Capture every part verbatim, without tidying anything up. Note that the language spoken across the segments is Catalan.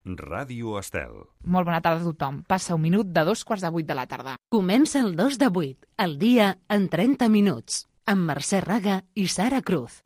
Ràdio Estel. Molt bona tarda a tothom. Passa un minut de dos quarts de vuit de la tarda. Comença el dos de vuit, el dia en trenta minuts, amb Mercè Raga i Sara Cruz.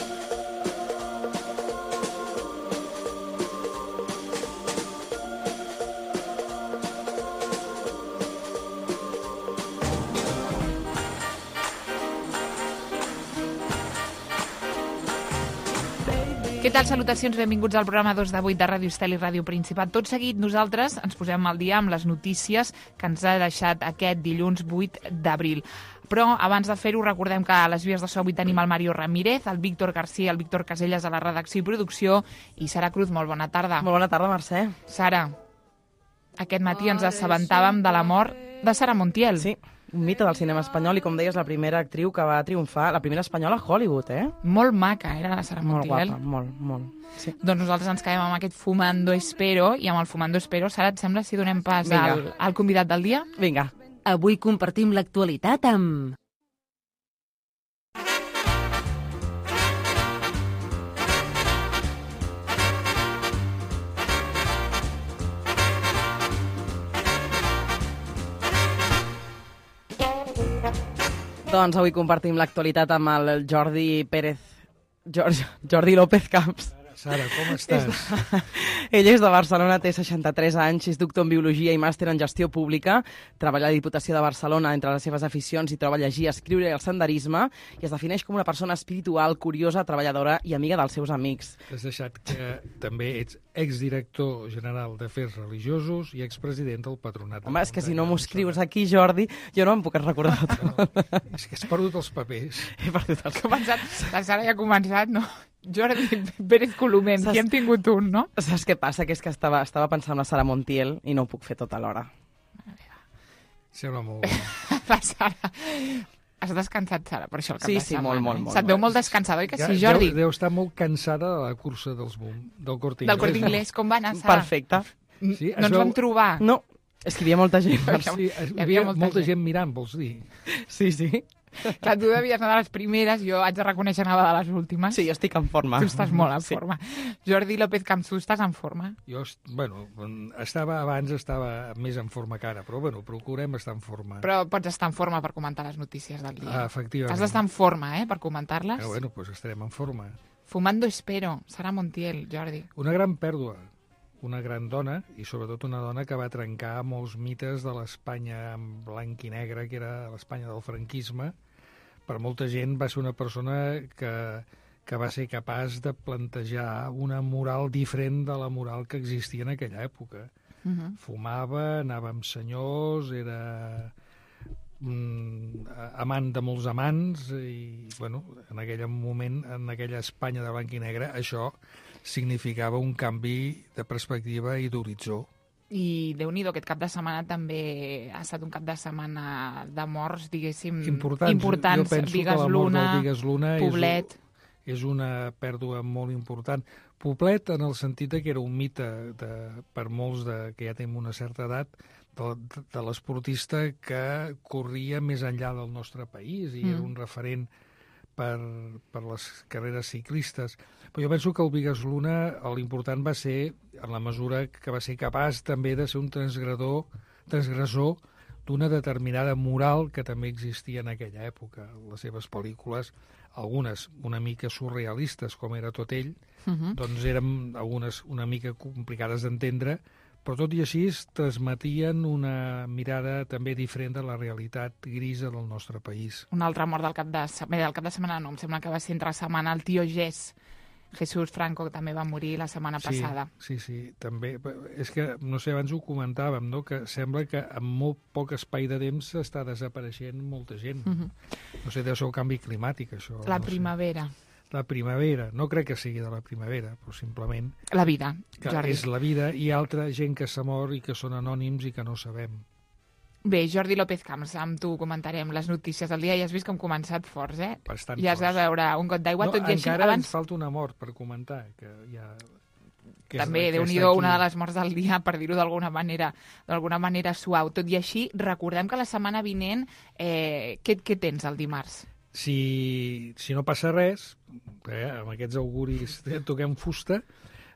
Què tal? Salutacions, benvinguts al programa dos de vuit de Ràdio Estel i Ràdio Principat. Tot seguit, nosaltres ens posem al dia amb les notícies que ens ha deixat aquest dilluns vuit d'abril. Però abans de fer-ho, recordem que a les vies de so avui tenim el Mario Ramírez, el Víctor García, el Víctor Casellas a la redacció i producció i Sara Cruz. Molt bona tarda. Molt bona tarda, Mercè. Sara, aquest matí ens assabentàvem de la mort de Sara Montiel. Sí, un mite del cinema espanyol i, com deies, la primera actriu que va triomfar, la primera espanyola a Hollywood, eh? Molt maca era la Sara Molt Montiel. guapa, molt, molt. Sí. Doncs nosaltres ens quedem amb aquest Fumando Espero, i amb el Fumando Espero, Sara, et sembla si donem pas Vinga. al, al convidat del dia? Vinga. Avui compartim l'actualitat amb... Doncs avui compartim l'actualitat amb el Jordi Pérez... Jordi, Jordi López Camps. Sara, com estàs? Ell és de Barcelona, té seixanta-tres anys, és doctor en Biologia i màster en Gestió Pública, treballa a la Diputació de Barcelona. Entre les seves aficions hi troba llegir, escriure i el senderisme, i es defineix com una persona espiritual, curiosa, treballadora i amiga dels seus amics. Has deixat que també ets exdirector general d'Afers Religiosos i expresident del Patronat. Home, és que si no m'ho escrius aquí, Jordi, jo no em puc recordar de tot. No, és que has perdut els papers. He perdut els... Començat, la Sara ja ha començat, no? Jordi Pérez Coloment, Saps... qui hem tingut un, no? Saps què passa? Que és que estava, estava pensant en la Sara Montiel i no ho puc fer tot alhora. Sembla molt bona. La Sara... Has descansat, Sara, per això el cap Sí, de sí, setmana. molt, molt, molt. Se't veu molt descansada, oi que Ja, sí, Jordi? Deu, deu estar molt cansada de la cursa dels boom, del Corte Inglés. Del Corte Inglés, com va anar, Sara? Perfecte. Sí, no ens veu... vam trobar. No, és que hi havia molta gent. Sí, hi havia havia molta molta gent. gent mirant, vols dir? Sí, sí. Clar, tu devies anar de les primeres, jo haig de reconèixer anava de les últimes. Sí, jo estic en forma. Tu estàs molt en Sí. forma. Jordi López Camps, tu estàs en forma? Jo, est- bueno, estava abans estava més en forma que ara, però bueno, procurem estar en forma. Però pots estar en forma per comentar les notícies del dia. Ah, efectivament. Has d'estar en forma, eh, per comentar-les. Ah, bueno, doncs estarem en forma. Fumando Espero, Sara Montiel, Jordi. Una gran pèrdua, una gran dona, i sobretot una dona que va trencar molts mites de l'Espanya en blanc i negre, que era l'Espanya del franquisme. Per molta gent va ser una persona que, que va ser capaç de plantejar una moral diferent de la moral que existia en aquella època. Uh -huh. Fumava, anava amb senyors, era mm, amant de molts amants, i bueno, en aquell moment, en aquella Espanya de blanc i negre, això significava un canvi de perspectiva i d'horitzó. I Déu-n'hi-do, aquest cap de setmana també ha estat un cap de setmana de morts, diguéssim, Importants. importants. Jo penso Bigues que la mort Luna, del Bigues Luna Poblet. és, és una pèrdua molt important. Poblet, en el sentit que era un mite de, per molts de, que ja tenim una certa edat, de, de l'esportista que corria més enllà del nostre país i mm. era un referent per, per les carreres ciclistes. Però jo penso que el Bigues Luna, l'important va ser, en la mesura que va ser capaç també de ser un transgredor, transgressor d'una determinada moral que també existia en aquella època. Les seves pel·lícules, algunes una mica surrealistes, com era tot ell, Uh -huh. doncs eren algunes una mica complicades d'entendre, però tot i així transmetien una mirada també diferent de la realitat grisa del nostre país. Un altre mort del cap de setmana, del cap de setmana no, em sembla que va ser entre setmana el tio Gés, Jesús Franco, que també va morir la setmana Sí, passada. sí, sí, també. És que, no sé, abans ho comentàvem, no?, que sembla que en molt poc espai de temps està desapareixent molta gent. Uh -huh. No sé, deu ser el canvi climàtic, això. La no sé. primavera. La primavera. No crec que sigui de la primavera, però simplement La vida, que Jordi. és la vida, i altra gent que s'ha mort i que són anònims i que no sabem. Bé, Jordi López Camps, amb tu comentarem les notícies del dia. Ja has vist que hem començat forts, eh? Bastant I has de forts. veure un got d'aigua, No, tot i així. encara Abans ens falta una mort per comentar, que ja... Que és també, la- que Déu-n'hi-do, està una de aquí. les morts del dia, per dir-ho d'alguna manera, d'alguna manera suau. Tot i així, recordem que la setmana vinent, eh, què, què tens el dimarts? Si, si no passa res, eh, amb aquests auguris toquem fusta,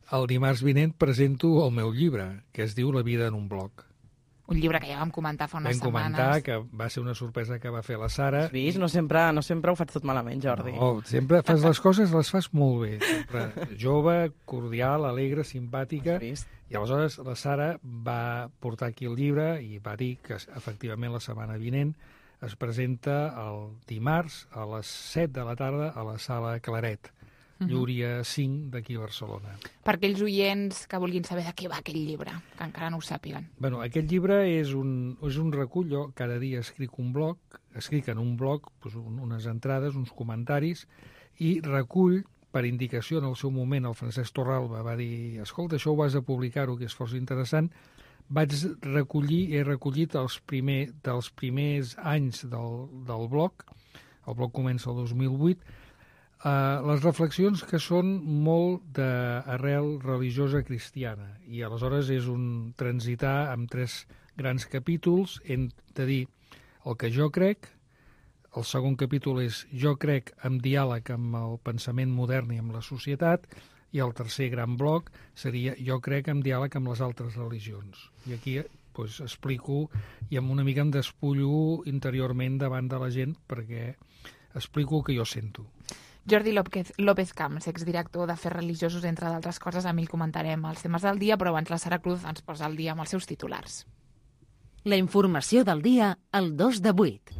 El dimarts vinent presento el meu llibre, que es diu La vida en un blog. Un llibre que ja vam comentar fa unes Vam setmanes. comentar que va ser una sorpresa que va fer la Sara. Has vist? No sempre, no sempre ho faig tot malament, Jordi. No, sempre fas les coses, les fas molt bé. Sempre jove, cordial, alegre, simpàtica. Has vist? I aleshores la Sara va portar aquí el llibre i va dir que efectivament la setmana vinent es presenta el dimarts a les set de la tarda a la Sala Claret, Llúria cinc d'aquí a Barcelona. Per aquells oients que vulguin saber de què va aquell llibre, que encara no ho sàpiguen. Bueno, aquest llibre és un, és un recull, jo cada dia escric un blog, escric en un blog doncs, unes entrades, uns comentaris, i recull, per indicació en el seu moment, el Francesc Torralba va dir, escolta, això ho has de publicar-ho, que és força interessant. Vaig recollir, he recollit els primer, dels primers anys del, del blog, el blog comença el dos mil vuit, Uh, les reflexions que són molt d'arrel religiosa cristiana, i aleshores és un transitar amb tres grans capítols, hem de dir el que jo crec, el segon capítol és jo crec en diàleg amb el pensament modern i amb la societat, i el tercer gran bloc seria jo crec en diàleg amb les altres religions. I aquí pues, explico, i amb una mica em despullo interiorment davant de la gent, perquè explico el que jo sento. Jordi López, López Camps, exdirector d'Afers Religiosos, entre d'altres coses, amb ell comentarem els temes del dia, però abans la Sara Cruz ens posa al dia amb els seus titulars. La informació del dia al dos de vuit.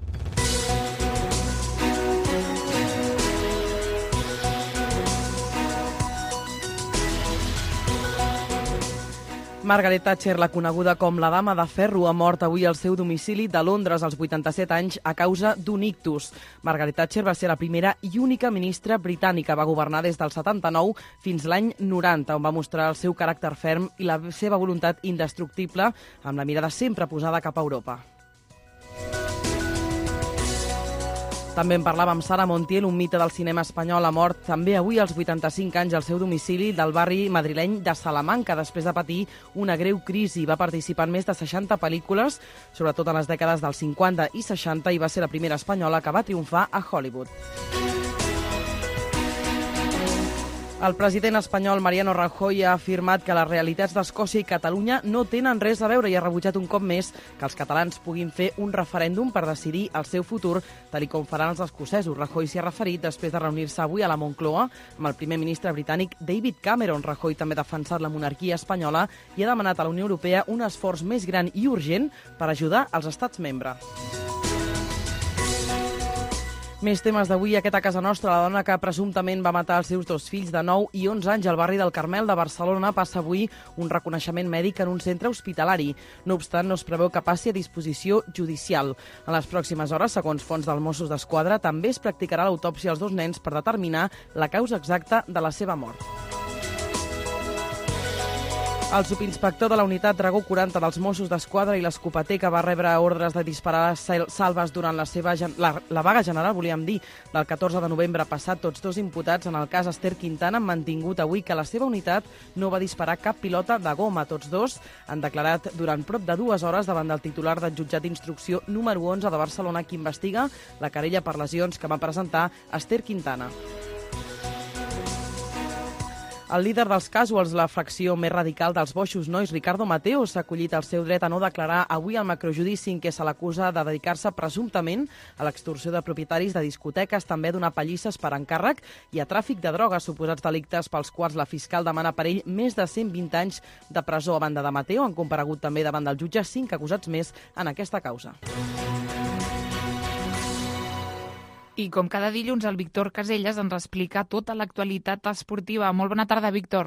Margaret Thatcher, la coneguda com la Dama de Ferro, ha mort avui al seu domicili de Londres als vuitanta-set anys a causa d'un ictus. Margaret Thatcher va ser la primera i única ministra britànica. Va governar des del setanta-nou fins l'any noranta, on va mostrar el seu caràcter ferm i la seva voluntat indestructible, amb la mirada sempre posada cap a Europa. També en parlava amb Sara Montiel, un mite del cinema espanyol, ha mort també avui als vuitanta-cinc anys al seu domicili del barri madrileny de Salamanca, després de patir una greu crisi. Va participar en més de seixanta pel·lícules, sobretot en les dècades dels cinquanta i seixanta, i va ser la primera espanyola que va triomfar a Hollywood. El president espanyol Mariano Rajoy ha afirmat que les realitats d'Escòcia i Catalunya no tenen res a veure i ha rebutjat un cop més que els catalans puguin fer un referèndum per decidir el seu futur, tal com faran els escocesos. Rajoy s'hi ha referit després de reunir-se avui a la Moncloa amb el primer ministre britànic David Cameron. Rajoy també ha defensat la monarquia espanyola i ha demanat a la Unió Europea un esforç més gran i urgent per ajudar els estats membres. Més temes d'avui. Aquest a casa nostra, la dona que presumptament va matar els seus dos fills de nou i onze anys al barri del Carmel de Barcelona passa avui un reconeixement mèdic en un centre hospitalari. No obstant, no es preveu que passi a disposició judicial. En les pròximes hores, segons fonts dels Mossos d'Esquadra, també es practicarà l'autòpsia als dos nens per determinar la causa exacta de la seva mort. El subinspector de la unitat Dragó quaranta dels Mossos d'Esquadra i l'escopeter que va rebre ordres de disparar salves durant la, seva, la, la vaga general, volíem dir, del catorze de novembre passat, tots dos imputats en el cas Esther Quintana han mantingut avui que la seva unitat no va disparar cap pilota de goma. Tots dos han declarat durant prop de dues hores davant del titular del jutjat d'instrucció número onze de Barcelona, qui investiga la querella per lesions que va presentar Esther Quintana. El líder dels Casuals, la fracció més radical dels boixos nois, Ricardo Mateo, s'ha acollit el seu dret a no declarar avui al macrojudici en què se l'acusa de dedicar-se presumptament a l'extorsió de propietaris de discoteques, també a donar pallisses per encàrrec i a tràfic de drogues, suposats delictes pels quals la fiscal demana per ell més de cent vint anys de presó. A banda de Mateo, han comparegut també davant del jutge cinc acusats més en aquesta causa. I com cada dilluns, el Víctor Caselles ens explica tota l'actualitat esportiva. Molt bona tarda, Víctor.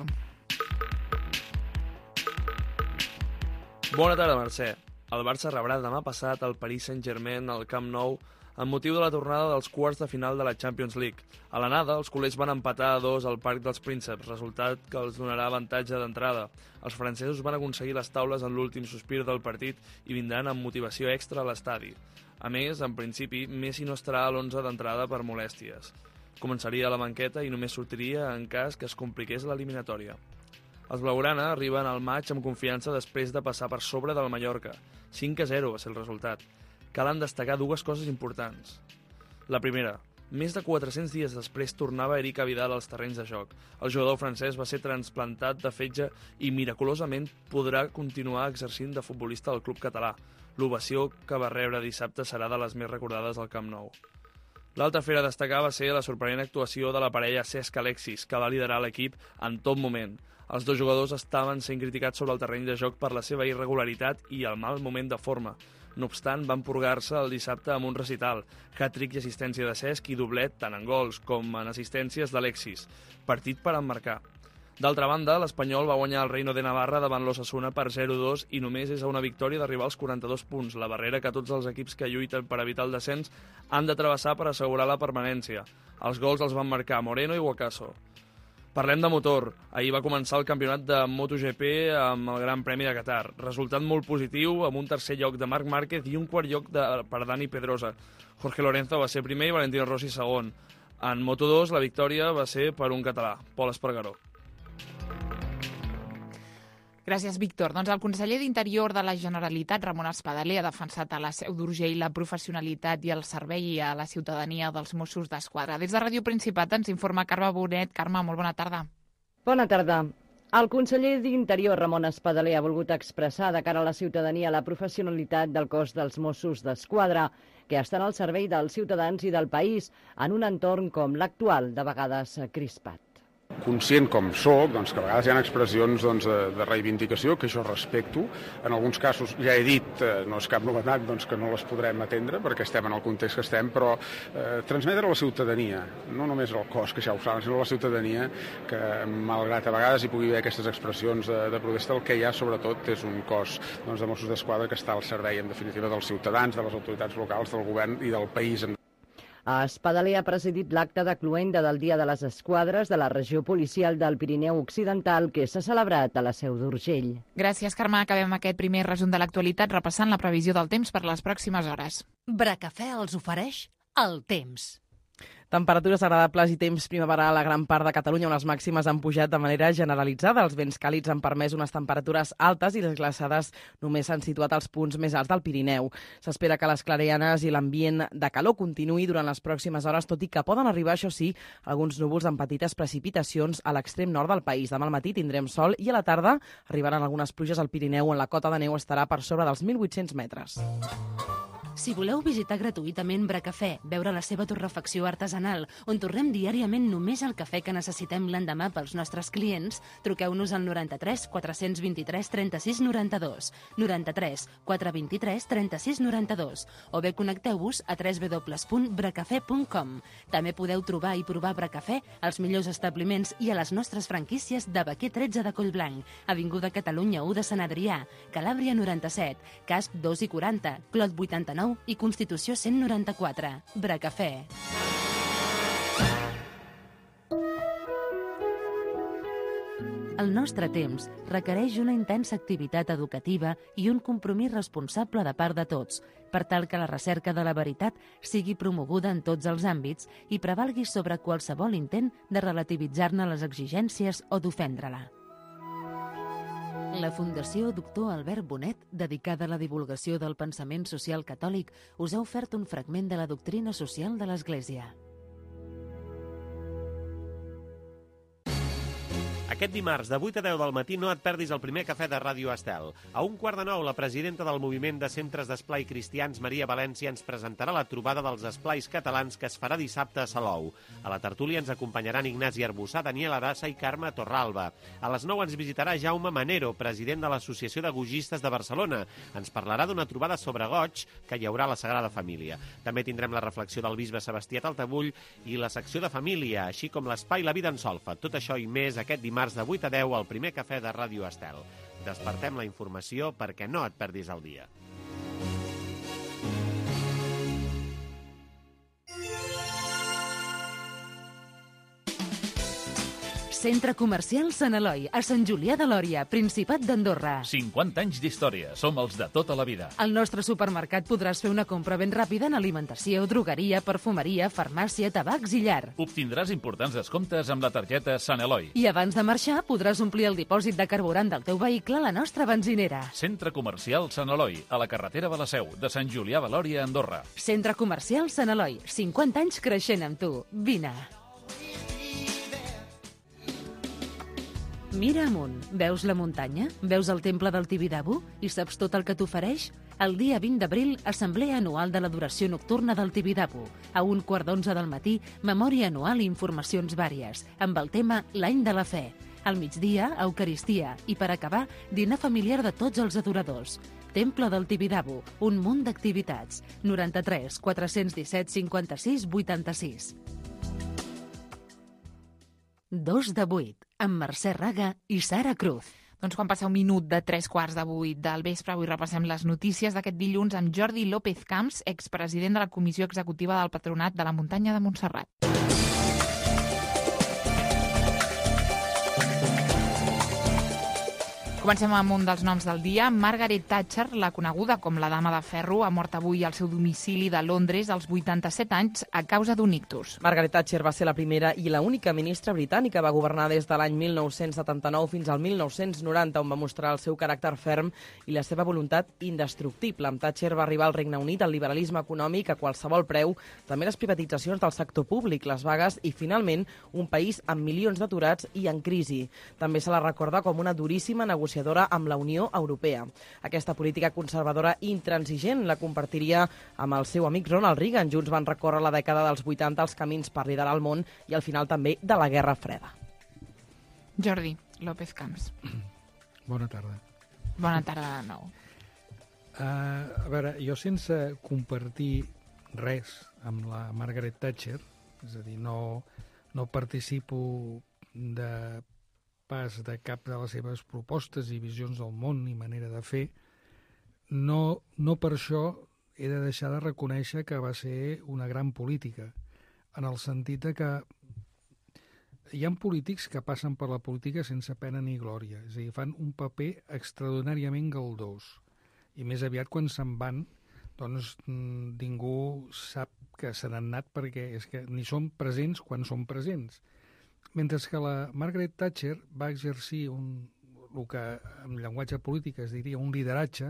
Bona tarda, Mercè. El Barça rebrà demà passat el Paris Saint-Germain al Camp Nou amb motiu de la tornada dels quarts de final de la Champions League. A l'anada, els culers van empatar a dos al Parc dels Prínceps, resultat que els donarà avantatge d'entrada. Els francesos van aconseguir les taules en l'últim sospir del partit i vindran amb motivació extra a l'estadi. A més, en principi, Messi no estarà a l'onze d'entrada per molèsties. Començaria a la banqueta i només sortiria en cas que es compliqués l'eliminatòria. Els blaugrana arriben al maig amb confiança després de passar per sobre del Mallorca. cinc a zero va ser el resultat. Calen destacar dues coses importants. La primera, Més de quatre-cents dies després tornava Eric Abidal als terrenys de joc. El jugador francès va ser transplantat de fetge i miraculosament podrà continuar exercint de futbolista del club català. L'ovació que va rebre dissabte serà de les més recordades al Camp Nou. L'altra fera a destacar va ser la sorprenent actuació de la parella Cesc Alexis, que va liderar l'equip en tot moment. Els dos jugadors estaven sent criticats sobre el terreny de joc per la seva irregularitat i el mal moment de forma. No obstant, van purgar-se el dissabte amb un recital, hat-trick i assistència de Cesc i doblet tant en gols com en assistències d'Alexis. Partit per emmarcar. D'altra banda, l'Espanyol va guanyar el Reino de Navarra davant l'Osasuna per zero a dos i només és a una victòria d'arribar als quaranta-dos punts, la barrera que tots els equips que lluiten per evitar el descens han de travessar per assegurar la permanència. Els gols els van marcar Moreno i Guacaso. Parlem de motor. Ahir va començar el campionat de MotoGP amb el Gran Premi de Qatar. Resultat molt positiu, amb un tercer lloc de Marc Márquez i un quart lloc de, per Dani Pedrosa. Jorge Lorenzo va ser primer i Valentino Rossi segon. En Moto dos la victòria va ser per un català, Pol Espargaró. Gràcies, Víctor. Doncs el conseller d'Interior de la Generalitat, Ramon Espadaler, ha defensat a la Seu d'Urgell la professionalitat i el servei a la ciutadania dels Mossos d'Esquadra. Des de Ràdio Principat ens informa Carme Bonet. Carme, molt bona tarda. Bona tarda. El conseller d'Interior, Ramon Espadaler, ha volgut expressar de cara a la ciutadania la professionalitat del cos dels Mossos d'Esquadra, que estan al servei dels ciutadans i del país en un entorn com l'actual, de vegades crispat. Conscient com soc, doncs, que a vegades hi ha expressions doncs, de, de reivindicació, que jo respecto. En alguns casos, ja he dit, eh, no és cap novetat, doncs, que no les podrem atendre, perquè estem en el context que estem, però eh, transmetre a la ciutadania, no només al cos, que ja ho saben, sinó a la ciutadania, que malgrat a vegades hi pugui haver aquestes expressions de, de protesta, el que hi ha sobretot és un cos doncs, de Mossos d'Esquadra que està al servei, en definitiva, dels ciutadans, de les autoritats locals, del govern i del país. Espadaler ha presidit l'acte de cloenda del Dia de les Esquadres de la regió policial del Pirineu Occidental, que s'ha celebrat a la Seu d'Urgell. Gràcies, Carme. Acabem aquest primer resum de l'actualitat repassant la previsió del temps per les pròximes hores. Bracafè els ofereix el temps. Temperatures agradables i temps primaveral a la gran part de Catalunya, on les màximes han pujat de manera generalitzada. Els vents càlids han permès unes temperatures altes i les glaçades només s'han situat als punts més alts del Pirineu. S'espera que les clarianes i l'ambient de calor continuï durant les pròximes hores, tot i que poden arribar, això sí, alguns núvols amb petites precipitacions a l'extrem nord del país. Demà al matí tindrem sol i a la tarda arribaran algunes pluges al Pirineu, on la cota de neu estarà per sobre dels mil vuit-cents metres. Si voleu visitar gratuïtament Bracafè, veure la seva torrefacció artesanal, on tornem diàriament només el cafè que necessitem l'endemà pels nostres clients, truqueu-nos al noranta-tres quatre-cents vint-i-tres trenta-sis noranta-dos, noranta-tres quatre vint-i-tres trenta-sis noranta-dos, o bé connecteu-vos a w w w punt bracafè punt com. També podeu trobar i provar Bracafè als millors establiments i a les nostres franquícies de Baquer tretze de Collblanc, Avinguda Catalunya u de Sant Adrià, Calàbria noranta-set, Casp dos i quaranta, Clot vuitanta-nou i Constitució cent noranta-quatre. Bracafè. El nostre temps requereix una intensa activitat educativa i un compromís responsable de part de tots, per tal que la recerca de la veritat sigui promoguda en tots els àmbits i prevalgui sobre qualsevol intent de relativitzar-ne les exigències o d'ofendre-la. La Fundació Doctor Albert Bonet, dedicada a la divulgació del pensament social catòlic, us ha ofert un fragment de la doctrina social de l'Església. Aquest dimarts, de vuit a deu del matí, no et perdis el primer cafè de Ràdio Estel. A un quart de nou, la presidenta del Moviment de Centres d'Esplai Cristians, Maria València, ens presentarà la trobada dels esplais catalans que es farà dissabte a Salou. A la tertúlia ens acompanyaran Ignasi Arbussà, Daniel Arassa i Carme Torralba. A les nou ens visitarà Jaume Manero, president de l'Associació de Gogistes de Barcelona. Ens parlarà d'una trobada sobre goig que hi haurà a la Sagrada Família. També tindrem la reflexió del bisbe Sebastià Taltabull i la secció de família, així com l'espai La Vida en Solfa. Tot això i més aquest dimarts de vuit a deu al primer cafè de Ràdio Estel. Despertem la informació perquè no et perdis el dia. Centre Comercial Sant Eloi, a Sant Julià de Lòria, Principat d'Andorra. cinquanta anys d'història. Som els de tota la vida. Al nostre supermercat podràs fer una compra ben ràpida en alimentació, drogueria, perfumeria, farmàcia, tabacs i llar. Obtindràs importants descomptes amb la targeta Sant Eloi. I abans de marxar podràs omplir el dipòsit de carburant del teu vehicle a la nostra benzinera. Centre Comercial Sant Eloi, a la carretera de la Seu, de Sant Julià de Lòria, Andorra. Centre Comercial Sant Eloi, cinquanta anys creixent amb tu. Vine. Mira amunt. Veus la muntanya? Veus el temple del Tibidabo? I saps tot el que t'ofereix? El dia vint d'abril, assemblea anual de l'adoració nocturna del Tibidabo. A un quart d'onze del matí, memòria anual i informacions vàries, amb el tema L'any de la fe. Al migdia, Eucaristia. I per acabar, dinar familiar de tots els adoradors. Temple del Tibidabo, un munt d'activitats. noranta-tres quatre-cents disset cinquanta-sis vuitanta-sis. Dos de vuit, amb Mercè Raga i Sara Cruz. Doncs quan passa un minut de tres quarts de vuit del vespre, avui repassem les notícies d'aquest dilluns amb Jordi López Camps, expresident de la Comissió Executiva del Patronat de la Muntanya de Montserrat. Comencem amb un dels noms del dia. Margaret Thatcher, la coneguda com la Dama de Ferro, ha mort avui al seu domicili de Londres als vuitanta-set anys a causa d'un ictus. Margaret Thatcher va ser la primera i la única ministra britànica. Va governar des de l'any mil nou-cents setanta-nou fins al mil nou-cents noranta, on va mostrar el seu caràcter ferm i la seva voluntat indestructible. Amb Thatcher va arribar al Regne Unit el liberalisme econòmic a qualsevol preu, també les privatitzacions del sector públic, les vagues i, finalment, un país amb milions d'aturats i en crisi. També se la recorda com una duríssima negociació amb la Unió Europea. Aquesta política conservadora intransigent la compartiria amb el seu amic Ronald Reagan. Junts van recórrer la dècada dels vuitanta els camins per liderar el món i al final també de la Guerra Freda. Jordi López Camps. Bona tarda. Bona tarda de nou. Uh, a veure, jo sense compartir res amb la Margaret Thatcher, és a dir, no, no participo de pas de cap de les seves propostes i visions del món i manera de fer, no, no per això he de deixar de reconèixer que va ser una gran política, en el sentit de que hi ha polítics que passen per la política sense pena ni glòria, és a dir, fan un paper extraordinàriament galdós, i més aviat quan se'n van, doncs ningú sap que se n'han anat perquè és que ni són presents quan són presents. Mentre que la Margaret Thatcher va exercir un, el que en llenguatge polític es diria un lideratge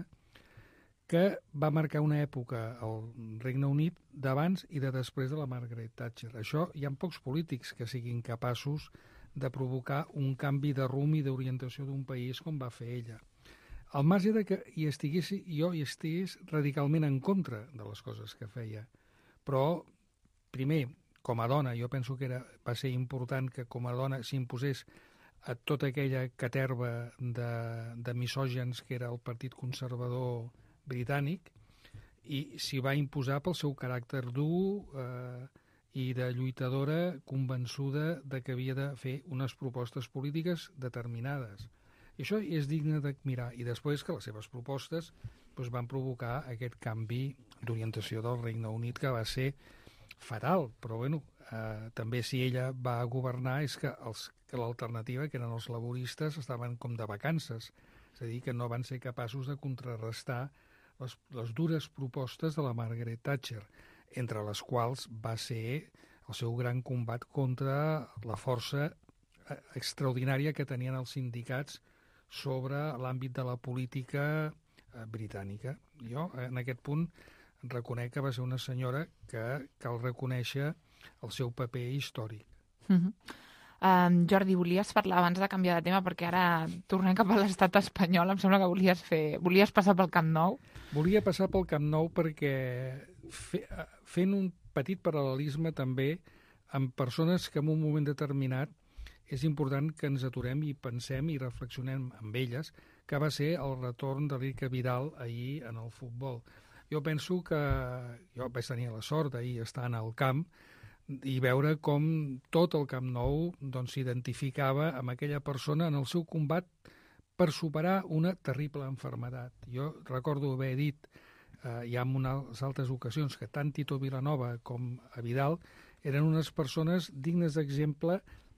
que va marcar una època al Regne Unit d'abans i de després de la Margaret Thatcher. Això hi ha pocs polítics que siguin capaços de provocar un canvi de rumb i d'orientació d'un país com va fer ella. Al marge de que hi estigués, jo hi estigués radicalment en contra de les coses que feia. Però, primer, com a dona, jo penso que era, va ser important que com a dona s'imposés a tota aquella caterva de, de misògens que era el Partit Conservador britànic i s'hi va imposar pel seu caràcter dur eh, i de lluitadora convençuda de que havia de fer unes propostes polítiques determinades. I això és digne d'admirar. I després que les seves propostes doncs, van provocar aquest canvi d'orientació del Regne Unit que va ser fatal, però bueno, eh, també si ella va governar és que, els, que l'alternativa, que eren els laboristes, estaven com de vacances, és a dir, que no van ser capaços de contrarrestar les, les dures propostes de la Margaret Thatcher, entre les quals va ser el seu gran combat contra la força extraordinària que tenien els sindicats sobre l'àmbit de la política eh, britànica. Jo, en aquest punt, reconec que va ser una senyora que cal reconèixer el seu paper històric. Uh-huh. um, Jordi, volies parlar abans de canviar de tema perquè ara tornem cap a l'estat espanyol. Em sembla que volies fer, volies passar pel Camp Nou. Volia passar pel Camp Nou perquè fe, fent un petit paral·lelisme també amb persones que en un moment determinat és important que ens aturem i pensem i reflexionem amb elles, que va ser el retorn de l'Iker Vidal ahir en el futbol. Jo penso que jo vaig tenir la sort d'ahir estar al camp i veure com tot el Camp Nou doncs, s'identificava amb aquella persona en el seu combat per superar una terrible enfermedat. Jo recordo haver dit eh, ja en unes altres ocasions que tant Tito Vilanova com a Vidal eren unes persones dignes d'exemple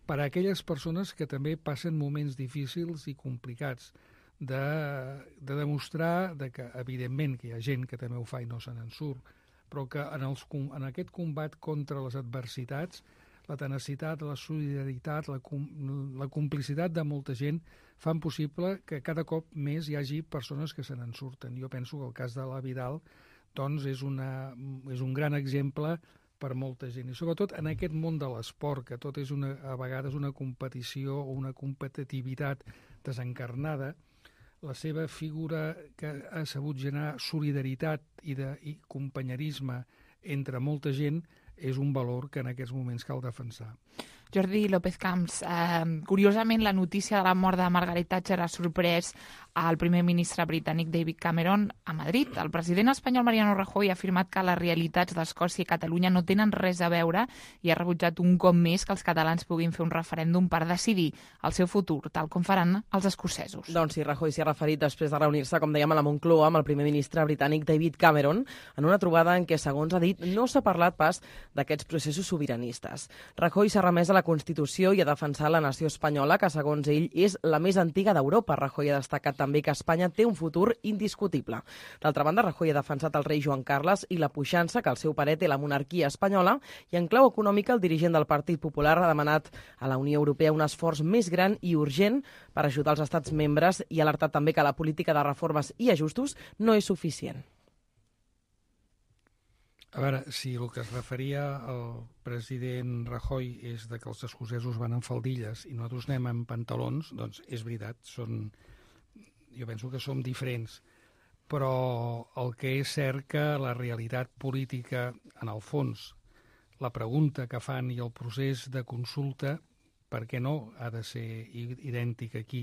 per a aquelles persones que també passen moments difícils i complicats, de, de demostrar de que, evidentment, que hi ha gent que també ho fa i no se n'en surt, però que en, els, en aquest combat contra les adversitats, la tenacitat, la solidaritat, la, la complicitat de molta gent fan possible que cada cop més hi hagi persones que se n'en surten. Jo penso que el cas de la Vidal doncs, és, una, és un gran exemple per molta gent. I sobretot en aquest món de l'esport, que tot és una, a vegades una competició o una competitivitat desencarnada, la seva figura que ha sabut generar solidaritat i, de, i companyerisme entre molta gent és un valor que en aquests moments cal defensar. Jordi López Camps, eh, curiosament la notícia de la mort de Margaret Thatcher ha sorprès al primer ministre britànic David Cameron a Madrid. El president espanyol Mariano Rajoy ha afirmat que les realitats d'Escòcia i Catalunya no tenen res a veure i ha rebutjat un cop més que els catalans puguin fer un referèndum per decidir el seu futur, tal com faran els escocesos. Doncs sí, Rajoy s'hi ha referit després de reunir-se, com dèiem, a la Moncloa amb el primer ministre britànic David Cameron en una trobada en què, segons ha dit, no s'ha parlat pas d'aquests processos sobiranistes. Rajoy s'ha remès a la Constitució i ha defensat la nació espanyola, que, segons ell, és la més antiga d'Europa. Rajoy ha destacat també que Espanya té un futur indiscutible. D'altra banda, Rajoy ha defensat el rei Joan Carles i la puixança que al seu parer té la monarquia espanyola, i en clau econòmica el dirigent del Partit Popular ha demanat a la Unió Europea un esforç més gran i urgent per ajudar els estats membres i ha alertat també que la política de reformes i ajustos no és suficient. A veure, si el que es referia al president Rajoy és de que els escocesos van en faldilles i nosaltres anem en pantalons, doncs és veritat, són, jo penso que som diferents, però el que és cert que la realitat política, en el fons, la pregunta que fan i el procés de consulta, per què no ha de ser idèntic aquí?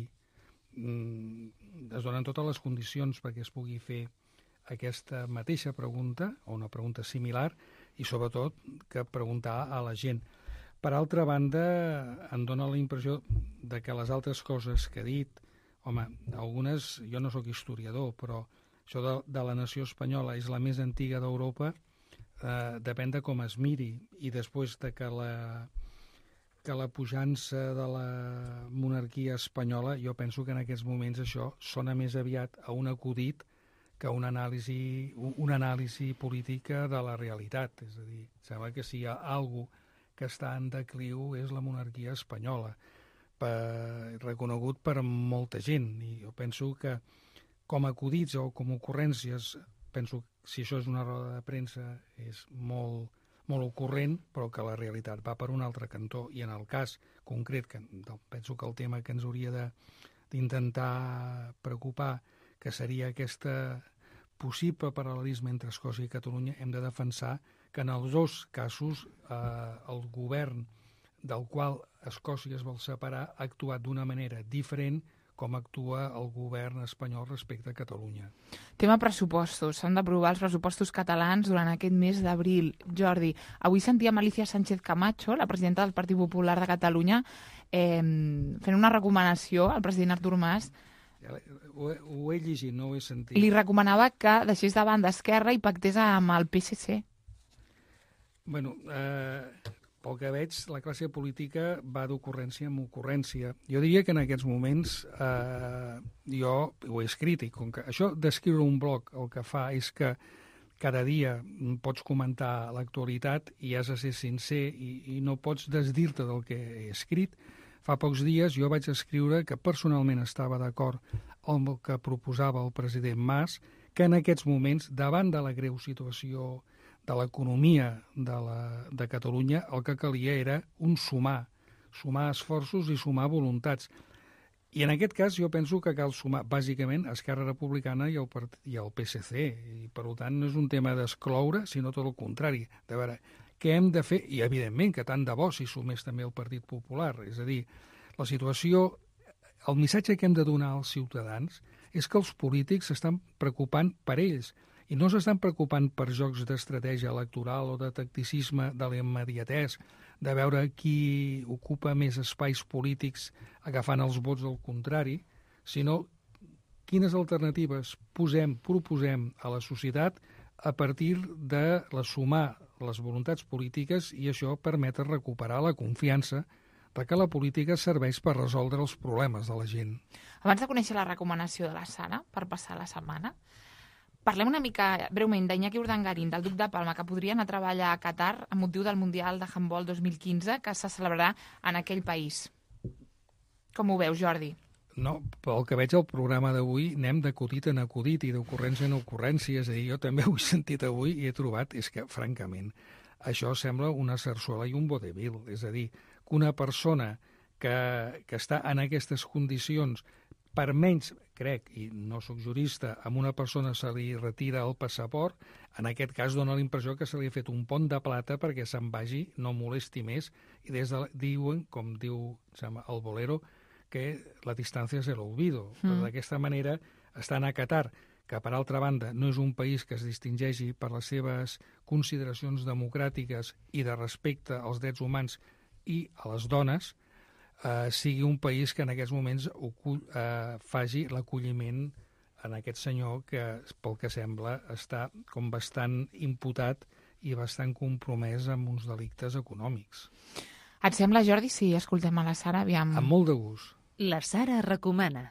Es donen totes les condicions perquè es pugui fer aquesta mateixa pregunta, o una pregunta similar, i sobretot que preguntar a la gent. Per altra banda, em dóna la impressió de que les altres coses que he dit, home, algunes, jo no sóc historiador, però això de, de la nació espanyola és la més antiga d'Europa, eh, depèn de com es miri, i després de que la, que la pujança de la monarquia espanyola, jo penso que en aquests moments això sona més aviat a un acudit que una anàlisi, una anàlisi política de la realitat. És a dir, sembla que si hi ha alguna que està en decliu és la monarquia espanyola, per, reconegut per molta gent. I jo penso que com a acudits o com a ocurrències, penso que si això és una roda de premsa és molt, molt ocurrent, però que la realitat va per un altre cantó. I en el cas concret, que penso que el tema que ens hauria de, d'intentar preocupar, que seria aquest possible paral·lelisme entre Escòcia i Catalunya, hem de defensar que en els dos casos eh, el govern del qual Escòcia es vol separar ha actuat d'una manera diferent com actua el govern espanyol respecte a Catalunya. Tema pressupostos. S'han d'aprovar els pressupostos catalans durant aquest mes d'abril. Jordi, avui sentíem Alicia Sánchez Camacho, la presidenta del Partit Popular de Catalunya, eh, fent una recomanació al president Artur Mas. Ho he, ho he llegit, no ho he sentit. Li recomanava que deixés de banda Esquerra i pactés amb el P S C. Bueno, eh, pel que veig, la classe política va d'ocurrència en ocurrència. Jo diria que en aquests moments eh, jo ho he escrit, i com que això d'escriure un blog el que fa és que cada dia pots comentar l'actualitat i has de ser sincer i, i no pots desdir-te del que he escrit. Fa pocs dies jo vaig escriure que personalment estava d'acord amb el que proposava el president Mas, que en aquests moments, davant de la greu situació de l'economia de, la, de Catalunya, el que calia era un sumar, sumar esforços i sumar voluntats. I en aquest cas jo penso que cal sumar bàsicament Esquerra Republicana i el, i el P S C, i per tant no és un tema d'excloure, sinó tot el contrari, de veure què hem de fer, i evidentment que tant de bo s'hi sumés també el Partit Popular. És a dir, la situació, el missatge que hem de donar als ciutadans és que els polítics s'estan preocupant per ells, i no s'estan preocupant per jocs d'estratègia electoral o de tacticisme de l'immediatès, de veure qui ocupa més espais polítics agafant els vots del contrari, sinó quines alternatives posem, proposem a la societat a partir de la sumar les voluntats polítiques, i això permet recuperar la confiança perquè la política serveix per resoldre els problemes de la gent. Abans de conèixer la recomanació de la Sara, per passar la setmana, parlem una mica breument d'Iñaki Urdangarín, del Duc de Palma, que podria anar a treballar a Qatar amb motiu del Mundial de Handbol dos mil quinze, que se celebrarà en aquell país. Com ho veus, Jordi? No, pel que veig al programa d'avui anem d'acudit en acudit i d'ocurrència en ocurrència, és a dir, jo també ho he sentit avui i he trobat, és que, francament, això sembla una sarsuela i un vodevil, és a dir, que una persona que, que està en aquestes condicions, per menys, crec, i no sóc jurista, amb una persona se li retira el passaport, en aquest cas dona la impressió que se li ha fet un pont de plata perquè se'n vagi, no molesti més, i des de, diuen, com diu sembla, el Bolero, que la distància és l'olvido. Mm. D'aquesta manera estan a Qatar, que per altra banda no és un país que es distingeixi per les seves consideracions democràtiques i de respecte als drets humans i a les dones, eh, sigui un país que en aquests moments ocull, eh, faci l'acolliment en aquest senyor que, pel que sembla, està com bastant imputat i bastant compromès amb uns delictes econòmics. Et sembla, Jordi, si escoltem a la Sara? Aviam. Amb molt de gust. La Sara recomana.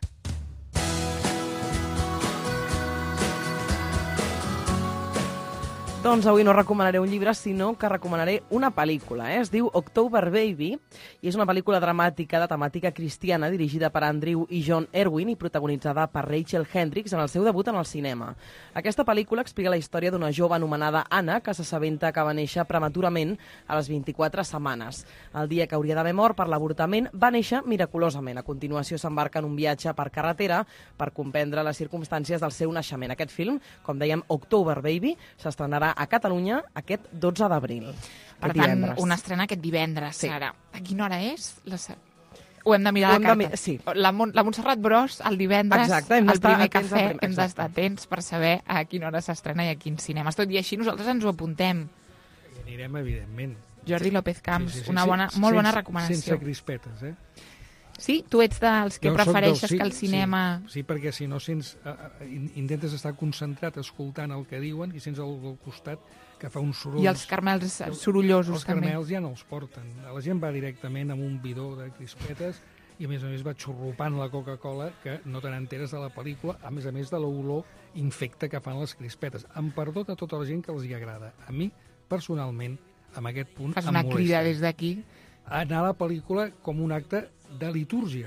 Doncs avui no recomanaré un llibre, sinó que recomanaré una pel·lícula. Eh? Es diu October Baby i és una pel·lícula dramàtica de temàtica cristiana dirigida per Andrew i John Erwin i protagonitzada per Rachel Hendricks en el seu debut en el cinema. Aquesta pel·lícula explica la història d'una jove anomenada Anna que s'assabenta que va néixer prematurament a les vint-i-quatre setmanes. El dia que hauria d'haver mort per l'avortament va néixer miraculosament. A continuació s'embarca en un viatge per carretera per comprendre les circumstàncies del seu naixement. Aquest film, com dèiem, October Baby, s'estrenarà a Catalunya aquest dotze d'abril. Per tant, divendres. Una estrena aquest divendres, sí. Sara. A quina hora és? La... Ho hem de mirar a la carta. De... Sí. La, Mon la Montserrat Bros, el divendres, exacte, el primer cafè, primer... hem d'estar atents per saber a quina hora s'estrena i a quins cinemes. Tot i així, nosaltres ens ho apuntem. I anirem, evidentment. Jordi López Camps, sí, sí, sí, una bona, sí, molt sense, bona recomanació. Sense crispetes, eh? Sí? Tu ets dels que jo prefereixes del, sí, que el cinema... Sí, sí, perquè si no sents, uh, intentes estar concentrat escoltant el que diuen i sents el del costat que fa uns sorolls... I els carmels sorollosos, els també. Els carmels ja no els porten. La gent va directament amb un bidó de crispetes i, a més a més, va xurrupant la Coca-Cola que no te n'enteres de la pel·lícula, a més a més de l'olor infecta que fan les crispetes. Em perdó de tota la gent que els hi agrada. A mi, personalment, amb aquest punt, Fas em una molesta. crida des d'aquí. Anar a la pel·lícula com un acte de litúrgia.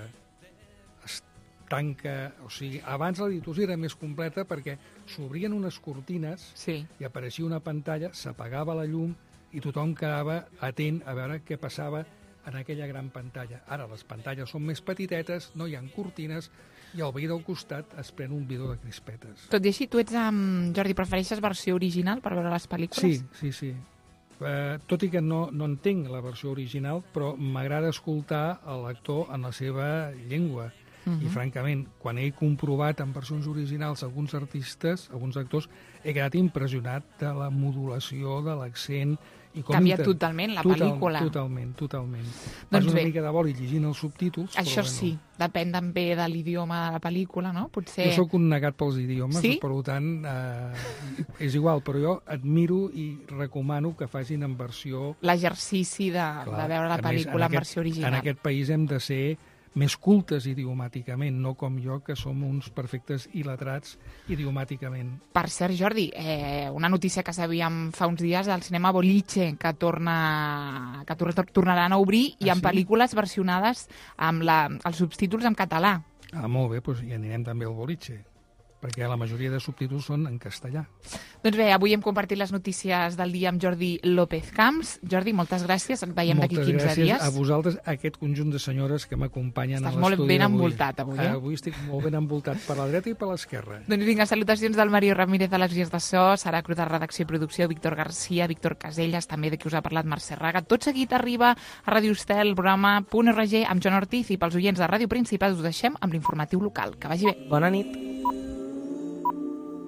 Es tanca... O sigui, abans la litúrgia era més completa perquè s'obrien unes cortines sí. i apareixia una pantalla, s'apagava la llum i tothom quedava atent a veure què passava en aquella gran pantalla. Ara les pantalles són més petitetes, no hi ha cortines i al veí del costat es pren un bidó de crispetes. Tot i així, tu ets amb... Jordi, prefereixes versió original per veure les pel·lícules? Sí, sí, sí. Uh, tot i que no, no entenc la versió original, però m'agrada escoltar el lector en la seva llengua. Uh-huh. I, francament, quan he comprovat en versions originals alguns artistes, alguns actors, he quedat impressionat de la modulació, de l'accent... Canvia inter... totalment la Total, pel·lícula. Totalment, totalment. Doncs Fas una bé. mica de boli llegint els subtítols, això però sí, no. Depèn també de l'idioma de la pel·lícula, no? Potser... Jo sóc un negat pels idiomes, sí? per tant, eh, és igual, però jo admiro i recomano que facin en versió... L'exercici de, de veure la pel·lícula en, en, aquest, en versió original. En aquest país hem de ser més cultes idiomàticament, no com jo, que som uns perfectes il·letrats idiomàticament. Per cert, Jordi, eh, una notícia que sabíem fa uns dies del cinema Boliche, que torna que tor tornaran a obrir, i ah, amb sí? pel·lícules versionades amb la, els subtítols en català. Ah, molt bé, doncs hi anirem també al Boliche, perquè la majoria de subtítols són en castellà. Doncs bé, avui hem compartit les notícies del dia amb Jordi López Camps. Jordi, moltes gràcies, et veiem d'aquí quinze dies. dies. Moltes gràcies a vosaltres, a aquest conjunt de senyores que m'acompanyen a l'estudi d'avui. Estàs molt ben avui. envoltat avui, eh? Avui estic molt ben envoltat per la dreta i per l'esquerra. Doncs vinga, salutacions del Mario Ramírez de les Vies de So, Sara Cruz de redacció i producció, Víctor Garcia, Víctor Caselles, també de qui us ha parlat Mercè Raga. Tot seguit arriba a Ràdio Estel, el programa Punt R G amb Joan Ortiz, i pels oients de Ràdio Principat us deixem amb l'informatiu local. Que vagi bé. Bona nit.